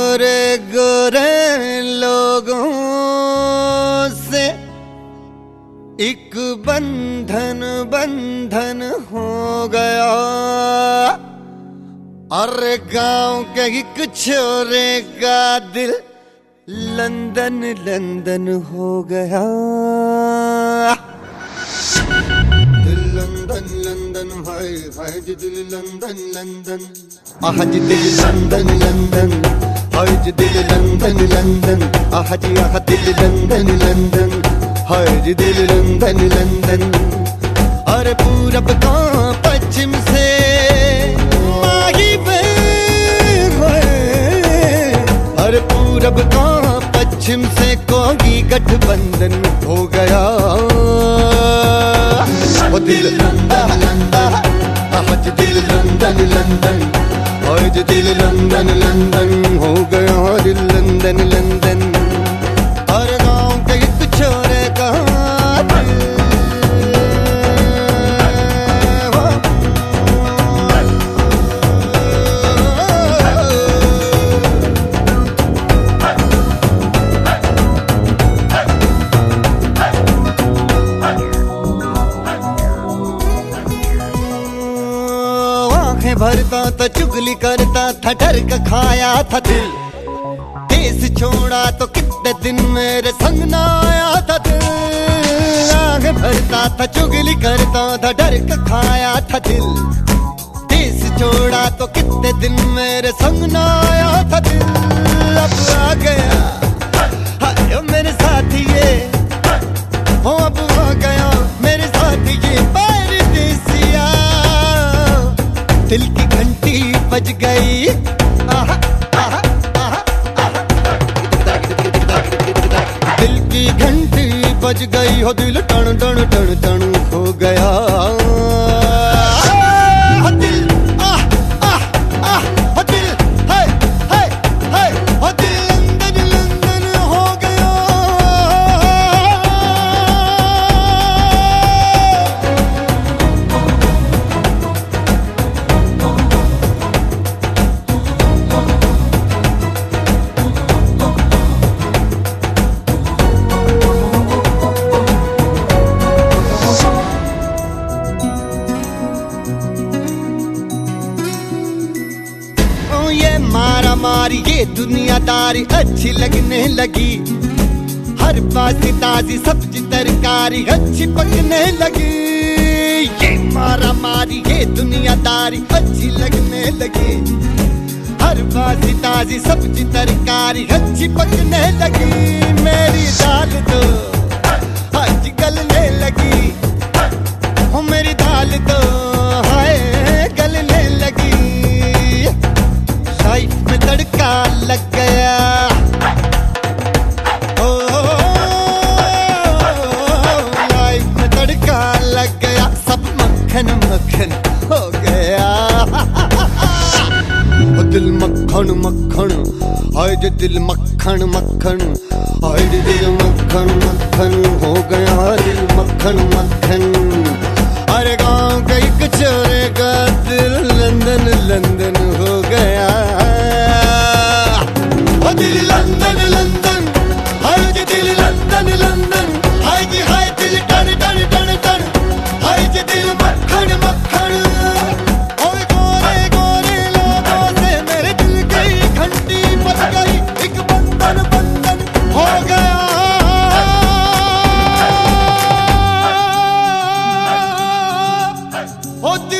गोरे गोरे लोगों से एक बंधन बंधन हो गया। अरे गांव के एक छोरे का दिल लंदन लंदन हो गया। दिल लंदन लंदन हाय हाय दिल लंदन लंदन आहज दिल लंदन लंदन हाय दिल लंदन लंदन आहज आह दिल लंदन लंदन हाय दिल लंदन लंदन। अरे पूरब का पश्चिम से माही पे अरे पूरब का पश्चिम से कोई गठबंधन हो गया। ओ दिल लंदन लंदन आज दिल लंदन लंदन आज दिल लंदन लंदन हो गया दिल लंदन लंदन। और गांव के एक छोरे का भरता था चुगली करता था डर का खाया था दिल। देश छोड़ा तो कितने दिन मेरे संग ना आया था दिल। आगे भरता था चुगली करता था डर का खाया था दिल। देश छोड़ा तो कितने दिन मेरे संग ना आया था दिल। अब आ गया हाय मेरे साथी ये हो अब आ गया मेरे साथी ये परदेसिया। दिल की घंटी बज गई आहा, आहा, आहा, आहा। दिल की घंटी बज गई हो दिल टन टन टन टन हो गया। दिल आह आह आह दिल हाय हाय हाय दिल लंदन लंदन हो गया। मारा मारी ये दुनियादारी अच्छी लगने लगी। हर बासी ताजी सब्जी तरकारी अच्छी पकने लगी। ये मारा मारी ये दुनियादारी अच्छी लगने लगी। हर बासी ताजी सब्जी तरकारी अच्छी पकने लगी। मेरी दाल तो आज गलने लगी हो मेरी दाल तो हाय गलने लगी। लाइफ में तड़का लग गया ओ लाइफ में तड़का लग गया। सब मक्खन मक्खन हो गया। ओ दिल मक्खन मक्खन हाय दिल मक्खन मक्खन हाय दिल मक्खन मक्खन हो गया दिल मक्खन मक्खन। अरे गांव के एक छोरे का दिल लंदन लंदन हो गया। ओ दिल लंदन लंदन हाय दिल लंदन लंदन हाय जी हाय दिल टन टन टन टन हाय जी दिल मक्खन मक्खन। ओए गोरे गोरे लोगों से मेरे दिल की घंटी बज गई एक बंधन बंधन हो गया। ओ